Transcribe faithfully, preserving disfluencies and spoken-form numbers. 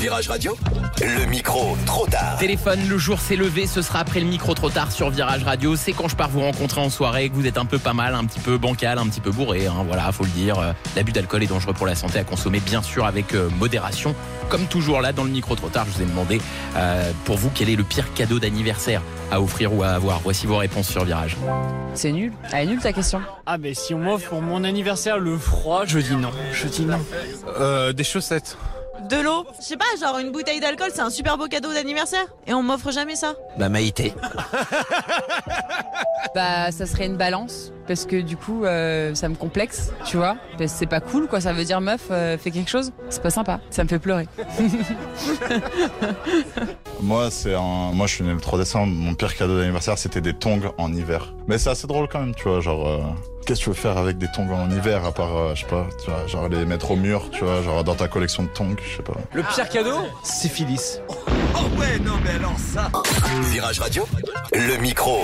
Virage Radio, le micro trop tard. Téléphone, le jour s'est levé, ce sera après le micro trop tard sur Virage Radio. C'est quand je pars vous rencontrer en soirée, que vous êtes un peu pas mal, un petit peu bancal, un petit peu bourré. Hein, voilà, faut le dire. L'abus d'alcool est dangereux pour la santé, à consommer bien sûr avec euh, modération. Comme toujours là dans le micro trop tard, je vous ai demandé euh, pour vous quel est le pire cadeau d'anniversaire à offrir ou à avoir. Voici vos réponses sur Virage. C'est nul. Elle est nulle ta question. Ah mais si on m'offre pour mon anniversaire le froid, je dis non. Je dis non. Euh, des chaussettes. De l'eau, je sais pas, genre une bouteille d'alcool, c'est un super beau cadeau d'anniversaire. Et on m'offre jamais ça. Bah Maïté. Bah ça serait une balance. Parce que du coup euh, ça me complexe, tu vois. Parce que c'est pas cool quoi, ça veut dire meuf euh, fais quelque chose. C'est pas sympa, ça me fait pleurer. Moi, c'est un... Moi, je suis né le trois décembre. Mon pire cadeau d'anniversaire, c'était des tongs en hiver. Mais c'est assez drôle quand même, tu vois. Genre, euh... qu'est-ce que tu veux faire avec des tongs en hiver à part, euh, je sais pas, tu vois, genre les mettre au mur, tu vois, genre dans ta collection de tongs, je sais pas. Le pire cadeau, c'est Phyllis. Oh ouais, non mais alors ça. Virage Radio, le micro